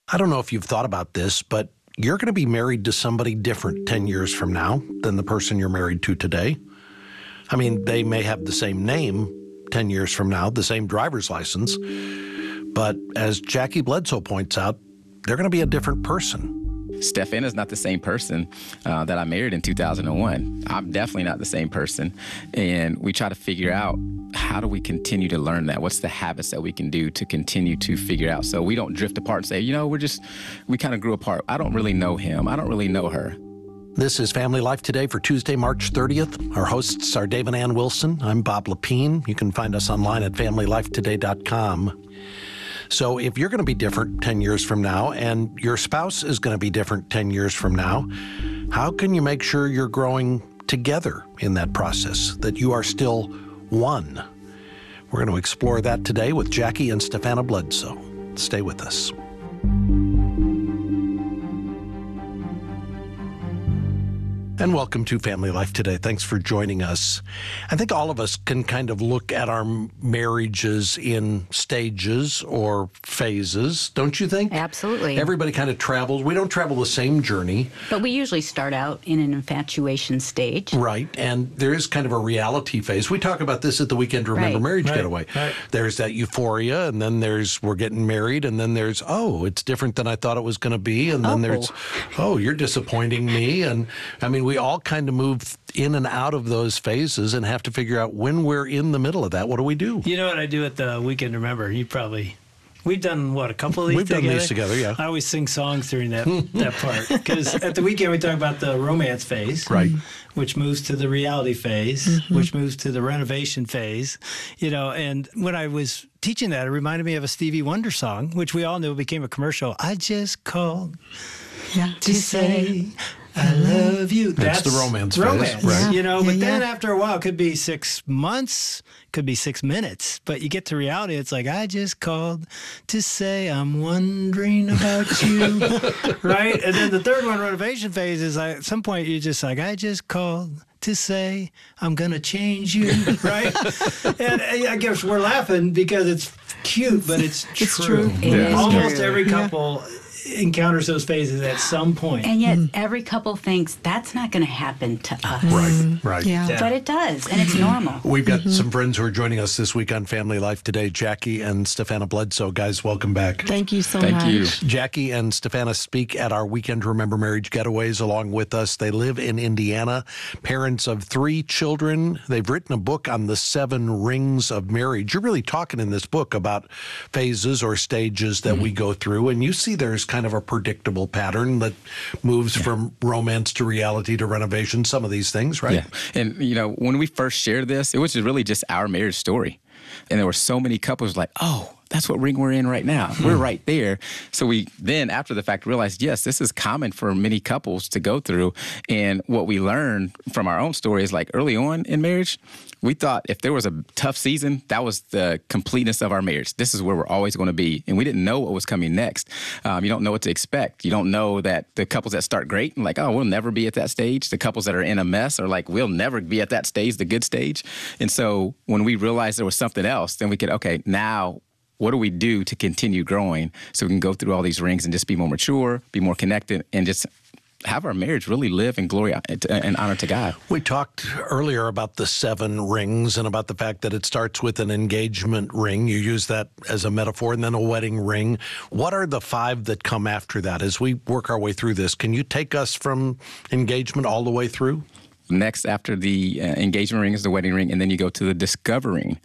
I don't know if you've thought about this, but you're going to be married to somebody different 10 years from now than the person you're married to today. I mean, they may have the same name 10 years from now, the same driver's license, but as Jackie Bledsoe points out, they're going to be a different person. Stefana's not the same person that I married in 2001. I'm definitely not the same person. And we try to figure out, how do we continue to learn that? What's the habits that we can do to continue to figure out? So we don't drift apart and say, we kind of grew apart. I don't really know him. I don't really know her. This is Family Life Today for Tuesday, March 30th. Our hosts are Dave and Ann Wilson. I'm Bob Lepine. You can find us online at familylifetoday.com. So if you're going to be different 10 years from now and your spouse is going to be different 10 years from now, how can you make sure you're growing together in that process, that you are still one? We're going to explore that today with Jackie and Stefana Bledsoe. Stay with us. And welcome to Family Life Today. Thanks for joining us. I think all of us can kind of look at our marriages in stages or phases, don't you think? Absolutely. Everybody kind of travels. We don't travel the same journey. But we usually start out in an infatuation stage. Right. And there is kind of a reality phase. We talk about this at the Weekend to Remember Marriage Getaway. Right. There's that euphoria, and then there's we're getting married, and then there's, it's different than I thought it was going to be. And then there's, you're disappointing me. And I mean, we all kind of move in and out of those phases and have to figure out when we're in the middle of that, what do we do? You know what I do at the Weekend to Remember? We've done, a couple of these together? We've done these together, yeah. I always sing songs during that part. Because at the weekend, we talk about the romance phase. Right. Which moves to the reality phase, which moves to the renovation phase. And when I was teaching that, it reminded me of a Stevie Wonder song, which we all knew became a commercial. I just called to say I love you. That's the romance phase. Right. But then after a while, it could be 6 months, could be 6 minutes. But you get to reality, it's like, I just called to say I'm wondering about you. Right? And then the third one, renovation phase, is at some point you're just like, I just called to say I'm going to change you. Right? And I guess we're laughing because it's cute, but it's true. Almost every couple encounters those phases at some point. And yet every couple thinks that's not going to happen to us. Right. Yeah. But it does, and it's normal. We've got some friends who are joining us this week on Family Life Today, Jackie and Stefana Bledsoe. Guys, welcome back. Thank you so much. Thank you. Jackie and Stefana speak at our Weekend to Remember Marriage Getaways along with us. They live in Indiana, parents of 3 children. They've written a book on the 7 rings of marriage. You're really talking in this book about phases or stages that we go through, and you see there's kind of a predictable pattern that moves from romance to reality to renovation, some of these things, right? Yeah. And, when we first shared this, it was really just our marriage story. And there were so many couples like, that's what ring we're in right now. We're right there. So we then, after the fact, realized, yes, this is common for many couples to go through. And what we learned from our own story is, like, early on in marriage, we thought if there was a tough season, that was the completeness of our marriage. This is where we're always going to be. And we didn't know what was coming next. You don't know what to expect. You don't know that the couples that start great and like, we'll never be at that stage. The couples that are in a mess are like, we'll never be at that stage, the good stage. And so when we realized there was something else, then we could, now what do we do to continue growing so we can go through all these rings and just be more mature, be more connected, and just have our marriage really live in glory and honor to God. We talked earlier about the 7 rings and about the fact that it starts with an engagement ring. You use that as a metaphor, and then a wedding ring. What are the 5 that come after that as we work our way through this? Can you take us from engagement all the way through? Next, after the engagement ring is the wedding ring, and then you go to the discovering.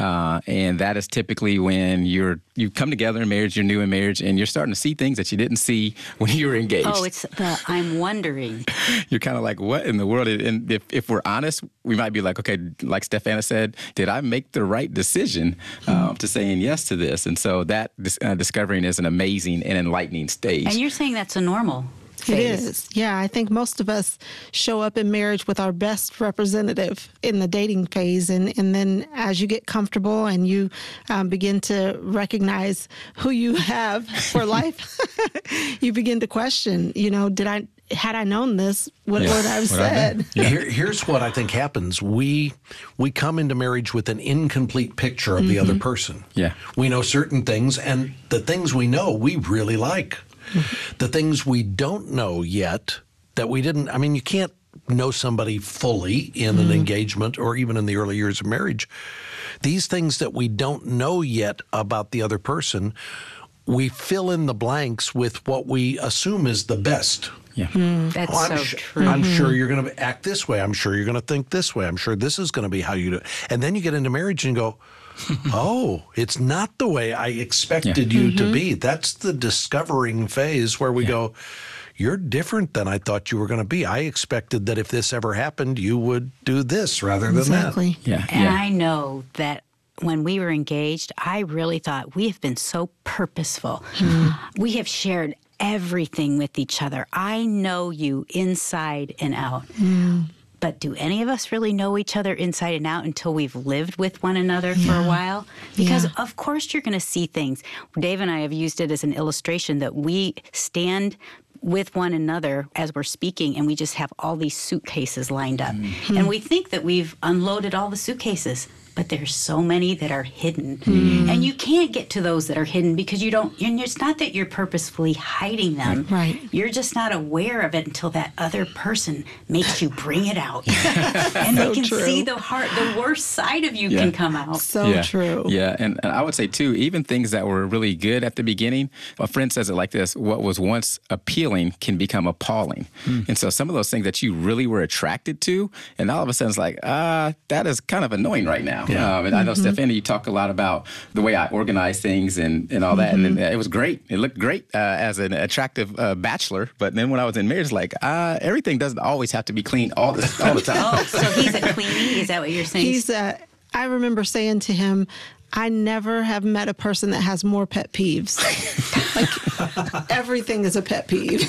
And that is typically when you come together in marriage, you're new in marriage, and you're starting to see things that you didn't see when you were engaged. It's the I'm wondering. You're kind of like, what in the world? And if we're honest, we might be like, okay, like Stefana said, did I make the right decision to saying yes to this? And so that discovering is an amazing and enlightening stage. And you're saying that's a normal phase. It is. Yeah, I think most of us show up in marriage with our best representative in the dating phase. And then as you get comfortable and you begin to recognize who you have for life, you begin to question, had I known this, what would I have said? Here's what I think happens. We come into marriage with an incomplete picture of the other person. Yeah. We know certain things, and the things we know we really like. The things we don't know yet that we didn't, I mean, you can't know somebody fully in an engagement or even in the early years of marriage. These things that we don't know yet about the other person, we fill in the blanks with what we assume is the best. Yeah. That's true. I'm sure you're going to act this way. I'm sure you're going to think this way. I'm sure this is going to be how you do it. And then you get into marriage and go, oh, it's not the way I expected you to be. That's the discovering phase where we go, you're different than I thought you were going to be. I expected that if this ever happened, you would do this rather than Exactly. Yeah. And I know that when we were engaged, I really thought we have been so purposeful. We have shared everything with each other. I know you inside and out. But do any of us really know each other inside and out until we've lived with one another for a while? Because of course you're going to see things. Dave and I have used it as an illustration that we stand with one another as we're speaking, and we just have all these suitcases lined up. And we think that we've unloaded all the suitcases, but there's so many that are hidden. And you can't get to those that are hidden because you don't, and it's not that you're purposefully hiding them. Right. You're just not aware of it until that other person makes you bring it out. And they can see the worst side of you can come out. So true. Yeah, and I would say, too, even things that were really good at the beginning, a friend says it like this, what was once appealing can become appalling. And so some of those things that you really were attracted to, and all of a sudden it's like, that is kind of annoying right now. And I know, Stefania, you talk a lot about the way I organize things and all that, and then it was great. It looked great as an attractive bachelor, but then when I was in marriage, like, everything doesn't always have to be clean all the time. Oh, so he's a queenie? Is that what you're saying? I remember saying to him, I never have met a person that has more pet peeves. Like, everything is a pet peeve.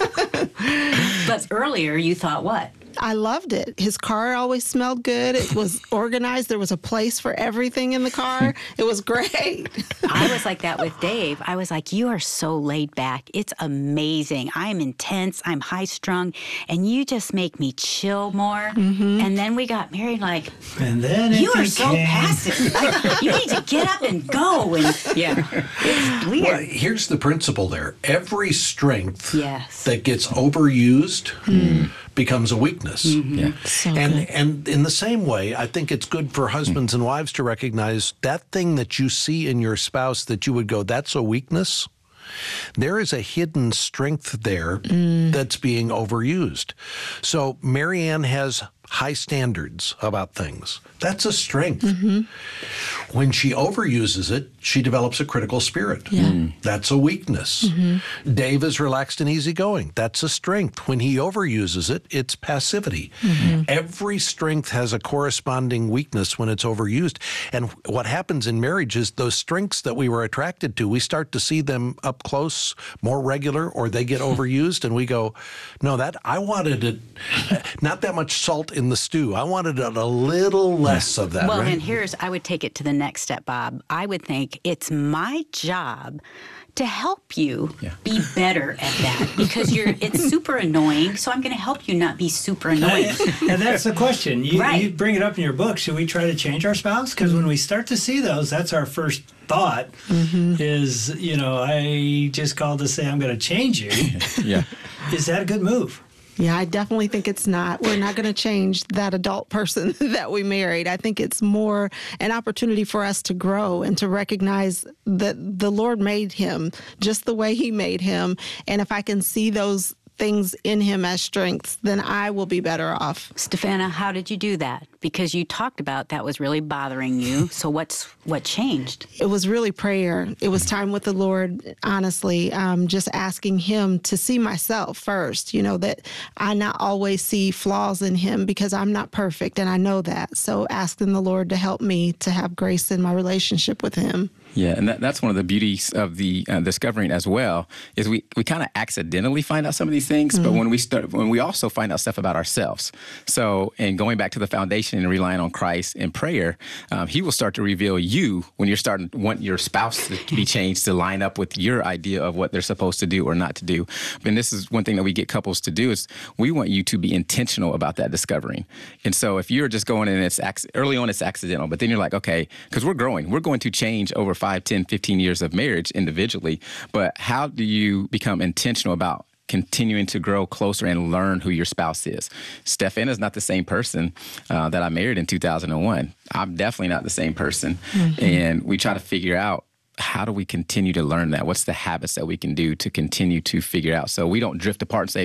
But earlier you thought what? I loved it. His car always smelled good. It was organized. There was a place for everything in the car. It was great. I was like that with Dave. I was like, you are so laid back. It's amazing. I'm intense. I'm high strung. And you just make me chill more. And then we got married like, And then you are so passive. Like, you need to get up and go. And it's weird. Well, here's the principle there. Every strength Yes. that gets overused becomes a weakness. So good. And in the same way, I think it's good for husbands and wives to recognize that thing that you see in your spouse that you would go, that's a weakness. There is a hidden strength there that's being overused. So Marianne has high standards about things. That's a strength. When she overuses it, she develops a critical spirit. That's a weakness. Dave is relaxed and easygoing. That's a strength. When he overuses it, it's passivity. Every strength has a corresponding weakness when it's overused. And what happens in marriage is those strengths that we were attracted to, we start to see them up close, more regular, or they get overused, and we go, no, that I wanted it, not that much salt in the stew. I wanted a little less of that. Well, right? and I would take it to the next step, Bob. I would think it's my job to help you be better at that because it's super annoying. So I'm going to help you not be super annoying. And that's the question. You Right. bring it up in your book. Should we try to change our spouse? Because when we start to see those, that's our first thought is, I just called to say I'm going to change you. Is that a good move? Yeah, I definitely think it's not. We're not going to change that adult person that we married. I think it's more an opportunity for us to grow and to recognize that the Lord made him just the way he made him. And if I can see those things in him as strengths, then I will be better off. Stefana, how did you do that? Because you talked about that was really bothering you. So what changed? It was really prayer. It was time with the Lord, honestly, just asking him to see myself first, that I not always see flaws in him because I'm not perfect, and I know that. So asking the Lord to help me to have grace in my relationship with him. Yeah, and that's one of the beauties of the discovering as well, is we kind of accidentally find out some of these things, but when we also find out stuff about ourselves. So, and going back to the foundation and relying on Christ in prayer, he will start to reveal you when you're starting to want your spouse to be changed to line up with your idea of what they're supposed to do or not to do. And this is one thing that we get couples to do is we want you to be intentional about that discovering. And so if you're just going and early on it's accidental, but then you're like, okay, because we're growing. We're going to change over 5, 10, 15 years of marriage individually, but how do you become intentional about continuing to grow closer and learn who your spouse is? Stefana is not the same person that I married in 2001. I'm definitely not the same person. And we try to figure out, how do we continue to learn that? What's the habits that we can do to continue to figure out? So we don't drift apart and say,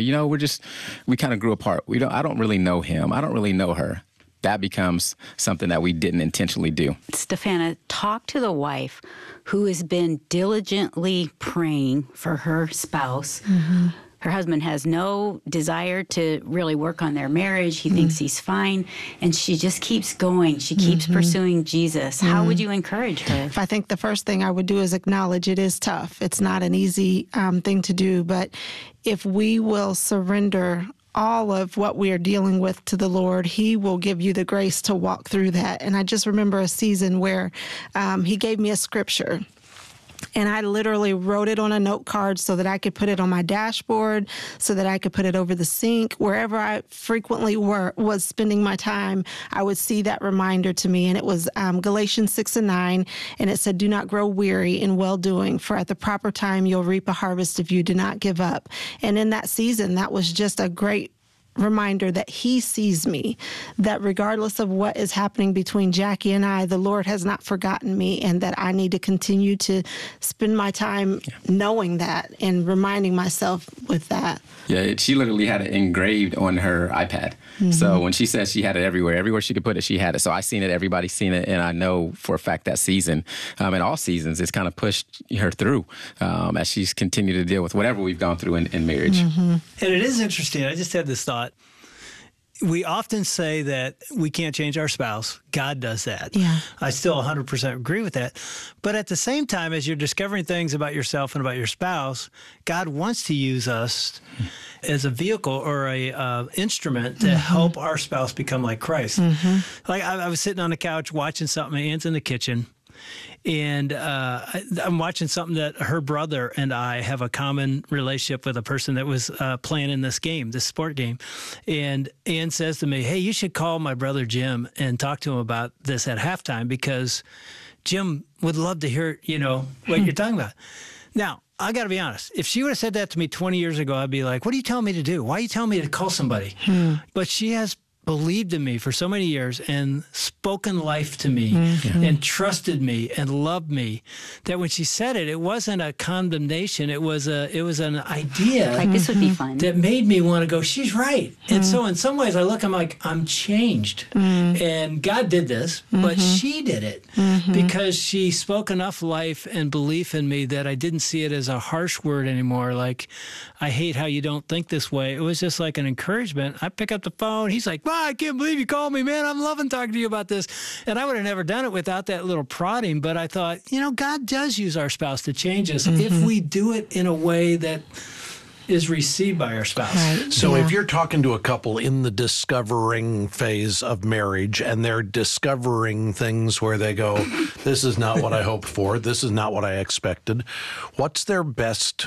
we kind of grew apart. I don't really know him. I don't really know her. That becomes something that we didn't intentionally do. Stefana, talk to the wife who has been diligently praying for her spouse. Her husband has no desire to really work on their marriage. He thinks he's fine. And she just keeps going. She keeps pursuing Jesus. How would you encourage her? I think the first thing I would do is acknowledge it is tough. It's not an easy thing to do. But if we will surrender all of what we are dealing with to the Lord, He will give you the grace to walk through that. And I just remember a season where He gave me a scripture. And I literally wrote it on a note card so that I could put it on my dashboard, so that I could put it over the sink. Wherever I frequently was spending my time, I would see that reminder to me. And it was Galatians 6:9. And it said, "Do not grow weary in well-doing, for at the proper time you'll reap a harvest if you do not give up." And in that season, that was just a great reminder that He sees me, that regardless of what is happening between Jackie and I, the Lord has not forgotten me, and that I need to continue to spend my time knowing that and reminding myself with that. Yeah, she literally had it engraved on her iPad. So when she says she had it everywhere she could put it, she had it. So I seen it, everybody's seen it, and I know for a fact that season, and all seasons, it's kind of pushed her through as she's continued to deal with whatever we've gone through in marriage. And it is interesting. I just had this thought. We often say that we can't change our spouse. God does that. Yeah. I still 100% agree with that. But at the same time, as you're discovering things about yourself and about your spouse, God wants to use us as a vehicle or a instrument to help our spouse become like Christ. Like I was sitting on the couch watching something. Anne's in the kitchen. And I'm watching something that her brother and I have a common relationship with, a person that was playing in this game, this sport game. And Ann says to me, "Hey, you should call my brother Jim and talk to him about this at halftime, because Jim would love to hear, what you're talking about." Now, I got to be honest. If she would have said that to me 20 years ago, I'd be like, "What are you telling me to do? Why are you telling me to call somebody?" But she has believed in me for so many years and spoken life to me and trusted me and loved me, that when she said it, it wasn't a condemnation. It was an idea. Like, this would be fun. That made me want to go, she's right. And so in some ways I look, I'm like, I'm changed. And God did this, but she did it because she spoke enough life and belief in me that I didn't see it as a harsh word anymore. Like, "I hate how you don't think this way." It was just like an encouragement. I pick up the phone. He's like, "Wow, I can't believe you called me, man. I'm loving talking to you about this." And I would have never done it without that little prodding. But I thought, God does use our spouse to change us if we do it in a way that is received by our spouse. Right. So if you're talking to a couple in the discovering phase of marriage and they're discovering things where they go, "This is not what I hoped for. This is not what I expected," what's their best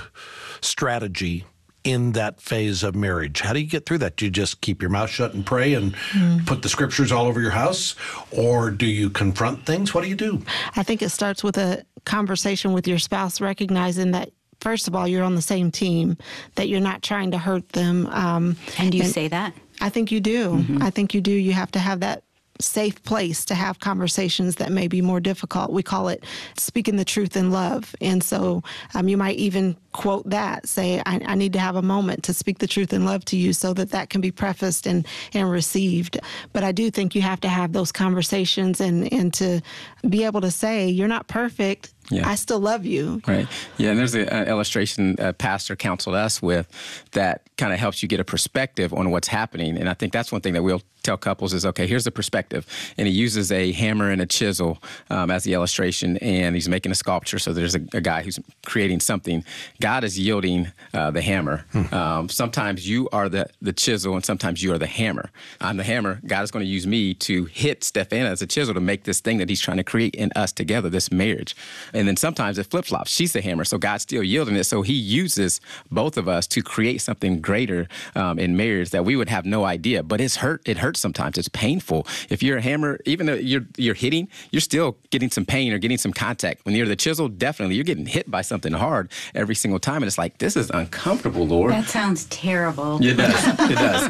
strategy in that phase of marriage? How do you get through that? Do you just keep your mouth shut and pray and put the scriptures all over your house? Or do you confront things? What do you do? I think it starts with a conversation with your spouse, recognizing that, first of all, you're on the same team, that you're not trying to hurt them. And do you say that? I think you do. I think you do. You have to have that safe place to have conversations that may be more difficult. We call it speaking the truth in love. And so you might even quote that, say, I need to have a moment to speak the truth in love to you, so that can be prefaced and received. But I do think you have to have those conversations and to be able to say, "You're not perfect. Yeah. I still love you." Right. Yeah, and there's an illustration a pastor counseled us with that kind of helps you get a perspective on what's happening. And I think that's one thing that we'll tell couples is, okay, here's the perspective. And he uses a hammer and a chisel as the illustration, and he's making a sculpture. So there's a guy who's creating something. God is yielding the hammer. Sometimes you are the chisel, and sometimes you are the hammer. I'm the hammer. God is going to use me to hit Stefana as a chisel to make this thing that he's trying to create in us together, this marriage. And then sometimes it flip-flops. She's the hammer, so God's still yielding it. So he uses both of us to create something greater in marriage that we would have no idea. But it hurts hurts sometimes. It's painful. If you're a hammer, even though you're hitting, you're still getting some pain or getting some contact. When you're the chisel, definitely you're getting hit by something hard every single time. And it's like, this is uncomfortable, Lord. That sounds terrible. It does. It does.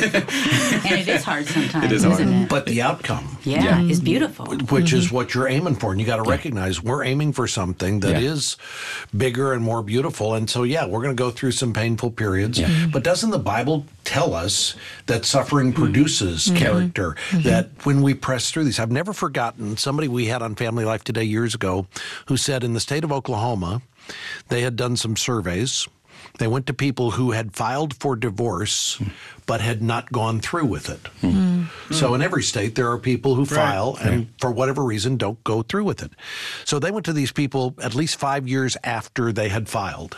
And it is hard sometimes, It is hard. isn't it? But the outcome, Yeah, is beautiful. which is what you're aiming for. And you got to recognize we're aiming for something that is bigger and more beautiful. And so, we're going to go through some painful periods. But doesn't the Bible tell us that suffering produces character? That when we press through these, I've never forgotten somebody we had on Family Life Today years ago who said in the state of Oklahoma, they had done some surveys. They went to people who had filed for divorce but had not gone through with it. So in every state, there are people who file and for whatever reason don't go through with it. So they went to these people at least 5 years after they had filed.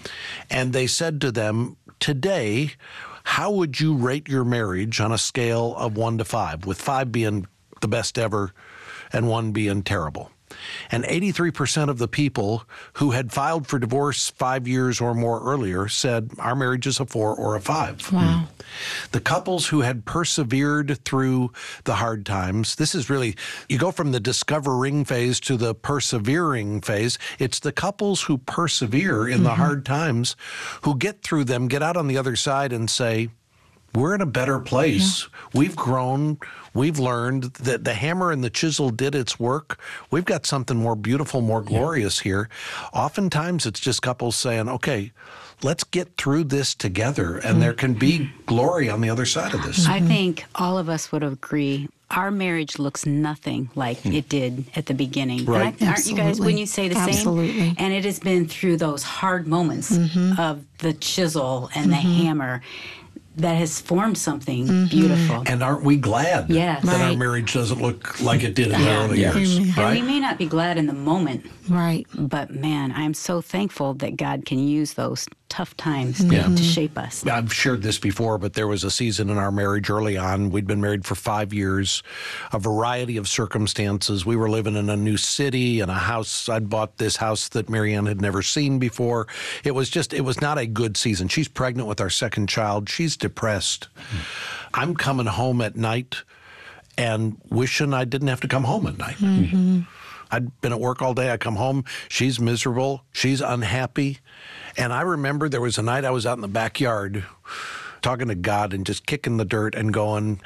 And they said to them, today, how would you rate your marriage on a scale of 1 to 5, with 5 being the best ever and 1 being terrible? And 83% of the people who had filed for divorce 5 years or more earlier said our marriage is a 4 or a 5. Wow. The couples who had persevered through the hard times, this is really, you go from the discovering phase to the persevering phase. It's the couples who persevere in the hard times who get through them, get out on the other side and say, we're in a better place. We've grown. We've learned that the hammer and the chisel did its work. We've got something more beautiful, more glorious here. Oftentimes, it's just couples saying, okay, let's get through this together, and there can be glory on the other side of this. I think all of us would agree. Our marriage looks nothing like it did at the beginning. Right. And aren't you guys, when you say the Absolutely. same? And it has been through those hard moments of the chisel and the hammer that has formed something beautiful. And aren't we glad Yes. that our Right. marriage doesn't look like it did in the early Yeah. years? Amen. And we Right? may not be glad in the moment, Right. but man, I'm so thankful that God can use those tough times to shape us. I've shared this before, but there was a season in our marriage early on. We'd been married for 5 years, a variety of circumstances. We were living in a new city and a house. I'd bought this house that Marianne had never seen before. It was not a good season. She's pregnant with our second child. She's depressed. I'm coming home at night and wishing I didn't have to come home at night. I'd been at work all day. I come home. She's miserable. She's unhappy. And I remember there was a night I was out in the backyard talking to God and just kicking the dirt and going,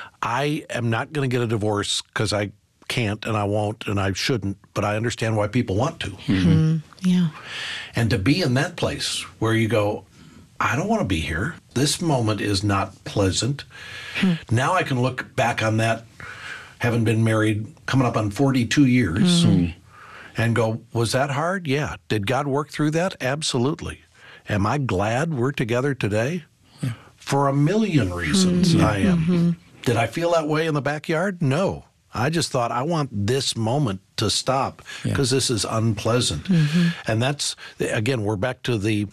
I am not going to get a divorce because I can't and I won't and I shouldn't, but I understand why people want to. Yeah. And to be in that place where you go, I don't want to be here. This moment is not pleasant. Now I can look back on that, having been married, coming up on 42 years, and go, was that hard? Yeah. Did God work through that? Absolutely. Am I glad we're together today? For a million reasons, I am. Did I feel that way in the backyard? No. I just thought, I want this moment to stop because this is unpleasant. And that's, again, we're back to the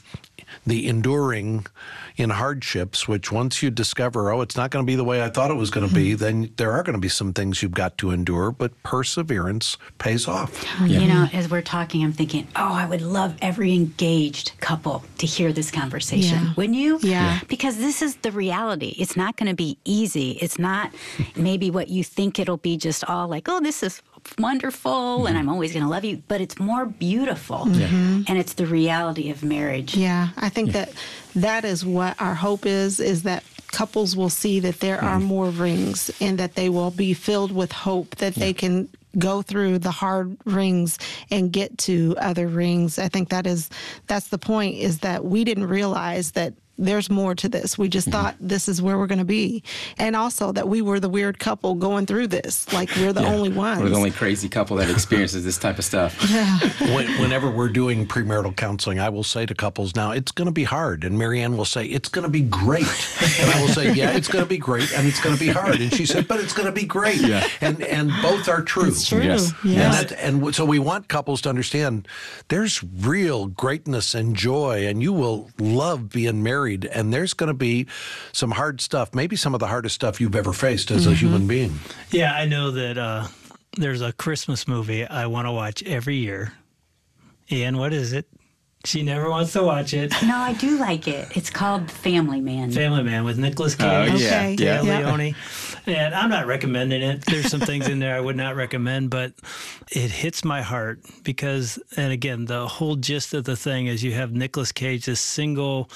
enduring in hardships, which once you discover, it's not going to be the way I thought it was going to be, then there are going to be some things you've got to endure, but perseverance pays off. You know, as we're talking, I'm thinking, I would love every engaged couple to hear this conversation. Yeah. Wouldn't you? Yeah. Because this is the reality. It's not going to be easy. It's not maybe what you think it'll be, just all like, this is wonderful and I'm always going to love you, but it's more beautiful. And it's the reality of marriage. Yeah, I think that is what our hope is that couples will see that there are more rings and that they will be filled with hope, that they can go through the hard rings and get to other rings. I think that's the point, is that we didn't realize that there's more to this. We just thought this is where we're going to be. And also that we were the weird couple going through this. Like, we're the only ones. We're the only crazy couple that experiences this type of stuff. Whenever we're doing premarital counseling, I will say to couples, now, it's going to be hard. And Marianne will say, it's going to be great. And I will say, yeah, it's going to be great, and it's going to be hard. And she said, but it's going to be great. Yeah. And both are true. It's true. Yes. Yes. And so we want couples to understand there's real greatness and joy, and you will love being married. And there's going to be some hard stuff, maybe some of the hardest stuff you've ever faced as a human being. Yeah, I know that there's a Christmas movie I want to watch every year. Ian, what is it? She never wants to watch it. No, I do like it. It's called Family Man. Family Man with Nicolas Cage. Oh, Okay. yeah. Dale Leone. And I'm not recommending it. There's some things in there I would not recommend, but it hits my heart because, and again, the whole gist of the thing is you have Nicolas Cage, this single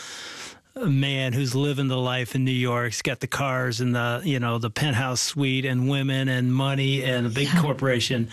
man who's living the life in New York. He's got the cars and the penthouse suite and women and money and a big corporation.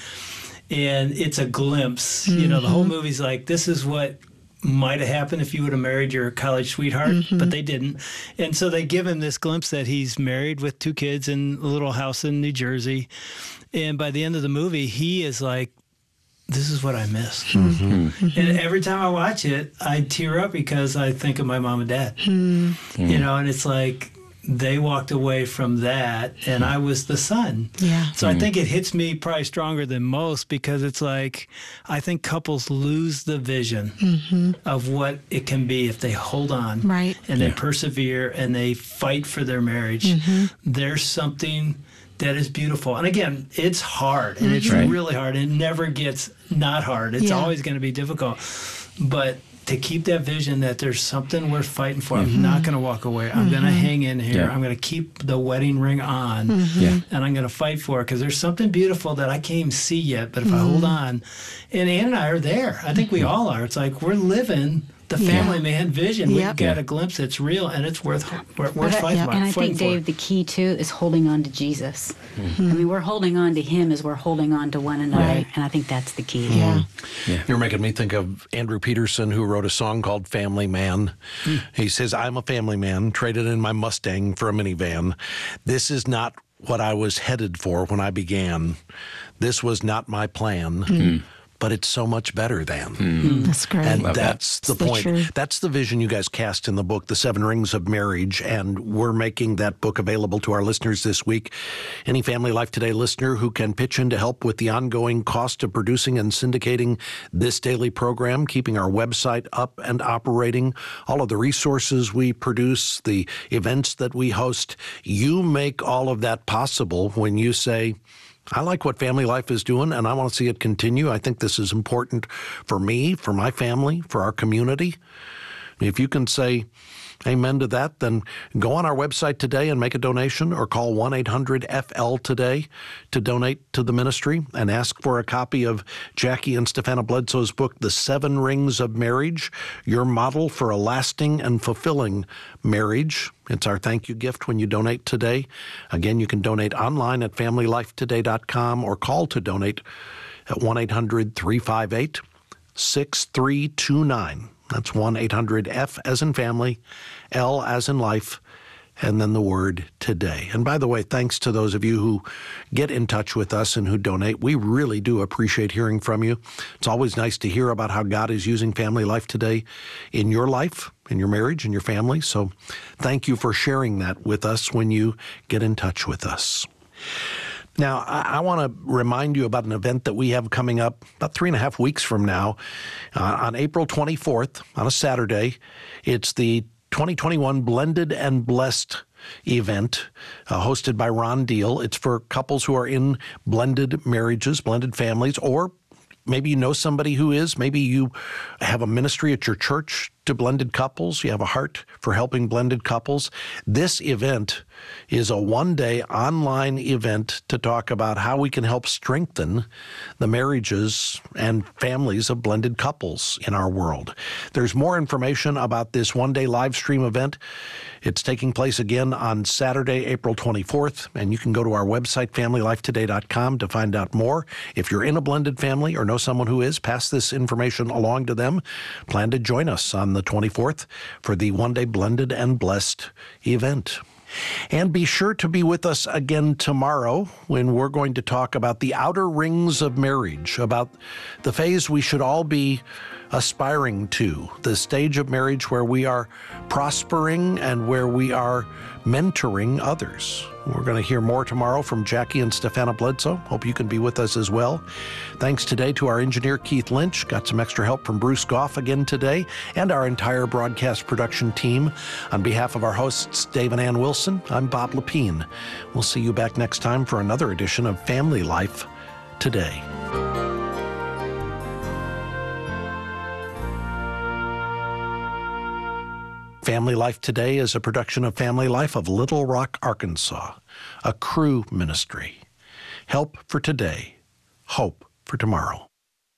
And it's a glimpse. The whole movie's like, this is what might have happened if you would have married your college sweetheart, but they didn't. And so they give him this glimpse that he's married with 2 kids in a little house in New Jersey. And by the end of the movie, he is like, this is what I missed. And every time I watch it, I tear up because I think of my mom and dad. And it's like, they walked away from that, and I was the son. Yeah. So I think it hits me probably stronger than most because it's like, I think couples lose the vision of what it can be if they hold on. Right. And they persevere and they fight for their marriage. There's something that is beautiful. And again, it's hard, and it's really hard. It never gets not hard. It's always going to be difficult. But to keep that vision that there's something worth fighting for. I'm not going to walk away. I'm going to hang in here. Yeah. I'm going to keep the wedding ring on, and I'm going to fight for it because there's something beautiful that I can't even see yet. But if I hold on, and Ann and I are there. I think we all are. It's like we're living the family man vision. We've got a glimpse that's real, and it's worth fighting for. And I think, Dave, the key, too, is holding on to Jesus. I mean, we're holding on to him as we're holding on to one another, and I think that's the key. Yeah. You're making me think of Andrew Peterson, who wrote a song called Family Man. He says, I'm a family man, traded in my Mustang for a minivan. This is not what I was headed for when I began. This was not my plan. But it's so much better than. That's great. And Love that's the point. truth. That's the vision you guys cast in the book, The 7 Rings of Marriage, and we're making that book available to our listeners this week. Any Family Life Today listener who can pitch in to help with the ongoing cost of producing and syndicating this daily program, keeping our website up and operating, all of the resources we produce, the events that we host, you make all of that possible when you say, I like what Family Life is doing, and I want to see it continue. I think this is important for me, for my family, for our community. If you can say amen to that, then go on our website today and make a donation, or call 1-800-FL-TODAY to donate to the ministry and ask for a copy of Jackie and Stefana Bledsoe's book, The 7 Rings of Marriage, your model for a lasting and fulfilling marriage. It's our thank you gift when you donate today. Again, you can donate online at FamilyLifeToday.com or call to donate at 1-800-358-6329. That's 1-800-F as in family, L as in life, and then the word today. And by the way, thanks to those of you who get in touch with us and who donate. We really do appreciate hearing from you. It's always nice to hear about how God is using Family Life Today in your life, in your marriage, in your family. So thank you for sharing that with us when you get in touch with us. Now, I want to remind you about an event that we have coming up about 3.5 weeks from now on April 24th, on a Saturday. It's the 2021 Blended and Blessed event hosted by Ron Deal. It's for couples who are in blended marriages, blended families, or maybe you know somebody who is. Maybe you have a ministry at your church to blended couples. You have a heart for helping blended couples. This event is a one-day online event to talk about how we can help strengthen the marriages and families of blended couples in our world. There's more information about this one-day live stream event. It's taking place again on Saturday, April 24th, and you can go to our website, FamilyLifeToday.com, to find out more. If you're in a blended family or know someone who is, pass this information along to them. Plan to join us on the 24th for the one-day Blended and Blessed event. And be sure to be with us again tomorrow when we're going to talk about the outer rings of marriage, about the phase we should all be aspiring to, the stage of marriage where we are prospering and where we are mentoring others. We're going to hear more tomorrow from Jackie and Stefana Bledsoe. Hope you can be with us as well. Thanks today to our engineer, Keith Lynch. Got some extra help from Bruce Goff again today, and our entire broadcast production team. On behalf of our hosts, Dave and Ann Wilson, I'm Bob Lepine. We'll see you back next time for another edition of Family Life Today. Family Life Today is a production of Family Life of Little Rock, Arkansas, a Cru ministry. Help for today, hope for tomorrow.